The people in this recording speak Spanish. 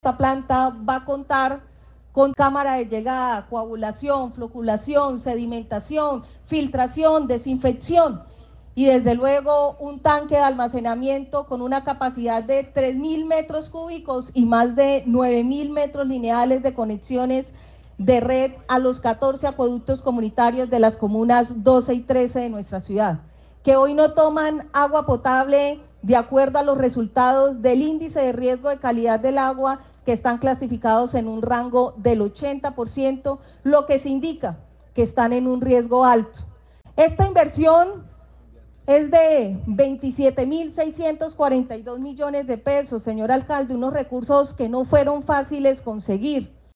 Esta planta va a contar con cámara de llegada, coagulación, floculación, sedimentación, filtración, desinfección y desde luego un tanque de almacenamiento con una capacidad de 3.000 metros cúbicos y más de 9.000 metros lineales de conexiones de red a los 14 acueductos comunitarios de las comunas 12 y 13 de nuestra ciudad, que hoy no toman agua potable de acuerdo a los resultados del índice de riesgo de calidad del agua, que están clasificados en un rango del 80%, lo que se indica que están en un riesgo alto. Esta inversión es de 27.642 millones de pesos, señor alcalde, unos recursos que no fueron fáciles conseguir.